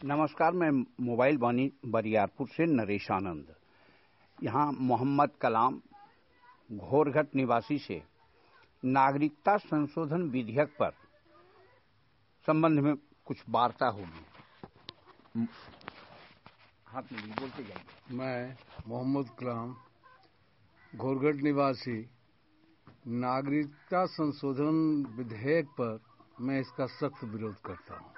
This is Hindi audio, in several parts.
नमस्कार, मैं मोबाइल वाणी बरियारपुर से नरेश आनंद। यहाँ मोहम्मद कलाम घोरघट निवासी से नागरिकता संशोधन विधेयक पर संबंध में कुछ वार्ता होगी। हाथ में बोलते जाइए। मैं मोहम्मद कलाम घोरघट निवासी नागरिकता संशोधन विधेयक पर मैं इसका सख्त विरोध करता हूँ।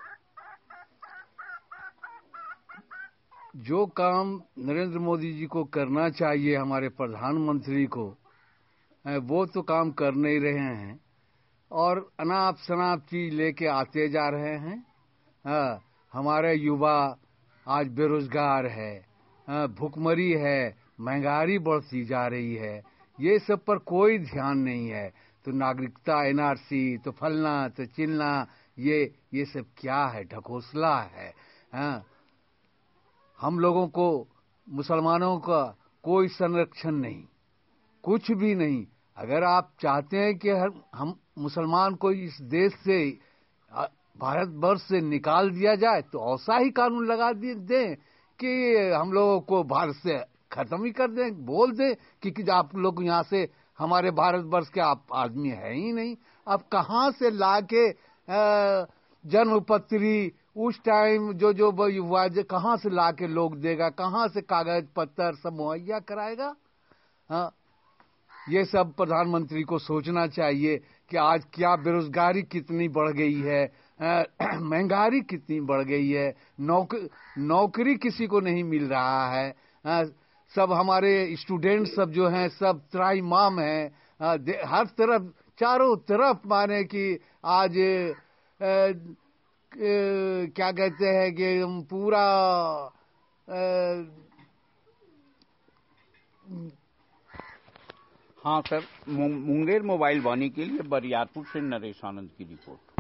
जो काम नरेंद्र मोदी जी को करना चाहिए, हमारे प्रधानमंत्री को, वो तो काम कर नहीं रहे हैं और अनाप शनाप चीज लेके आते जा रहे हैं। हमारे युवा आज बेरोजगार है, भुखमरी है, महंगाई बढ़ती जा रही है, ये सब पर कोई ध्यान नहीं है। तो नागरिकता एनआरसी तो फलना तो चिलना, ये सब क्या है? ढकोसला है। हम लोगों को, मुसलमानों का कोई संरक्षण नहीं, कुछ भी नहीं। अगर आप चाहते हैं कि हम मुसलमान को इस देश से, भारतवर्ष से निकाल दिया जाए, तो ऐसा ही कानून लगा दें कि हम लोगों को भारत से खत्म ही कर दें। बोल दें कि आप लोग यहाँ से, हमारे भारतवर्ष के आप आदमी है ही नहीं। आप कहाँ से लाके जन्मपत्री उस टाइम जो युवा कहाँ से लाके लोग देगा? कहाँ से कागज पत्तर सब मुहैया कराएगा? ये सब प्रधानमंत्री को सोचना चाहिए कि आज क्या बेरोजगारी कितनी बढ़ गई है, महंगाई कितनी बढ़ गई है, नौकरी किसी को नहीं मिल रहा है। सब हमारे स्टूडेंट सब जो हैं सब त्राहिमाम हैं। हर तरफ, चारों तरफ माने कि आज क्या कहते हैं कि पूरा हाँ सर, मुंगेर मोबाइल वाणी के लिए बरियारपुर से नरेश आनंद की रिपोर्ट।